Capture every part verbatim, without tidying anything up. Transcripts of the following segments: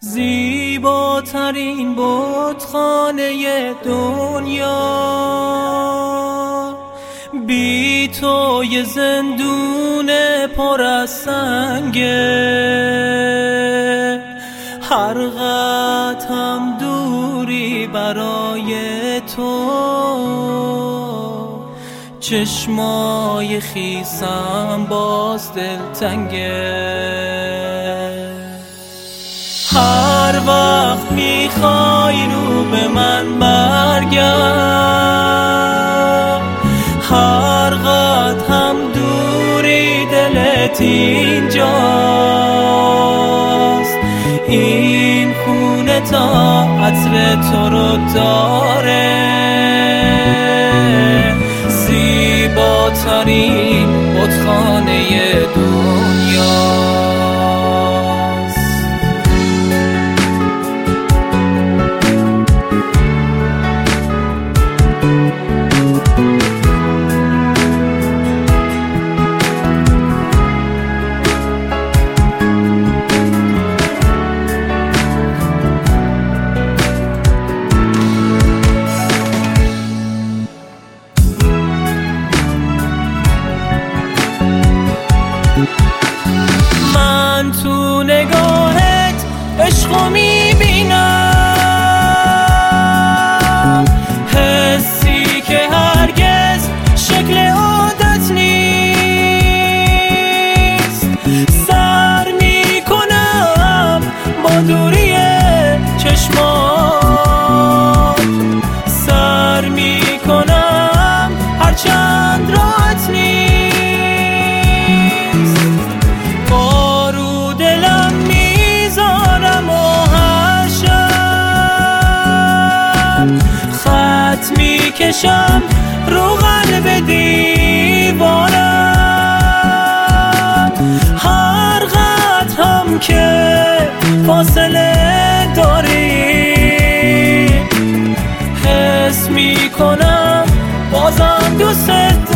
زیباترین بتخانه دنیا، بی تو یه زندون پر از سنگه. هر قدم دوری برای تو، چشمای خیسم باز دلتنگه. هر وقت میخوای رو به من برگرد، هر قدم دوری دلت اینجاست. این خونه تا عطر تو رو داره، زیباترین بتخانه دنیا. من تو نگاهت عشقو میبینم، حسی که هرگز شکل عادت نیست. سر میکنم با دوری چشمات، سر میکنم هرچند راحت نیست. میکشم رو قلب دیوارم، هر قدر هم که فاصله داری، حس میکنم بازم دوست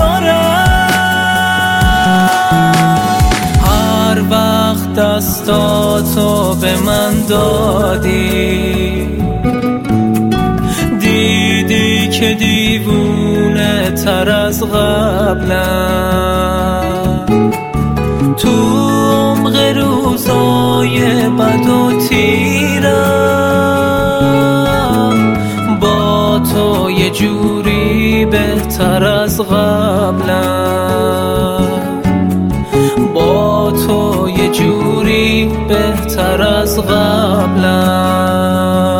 دارم. هر وقت دستاتو به من دادی، دیدی که دیوونه تر از قبلم. تو عمق روزای بد و تیرم، با تو یه جوری بهتر از قبلم. با تو یه جوری بهتر از قبلم.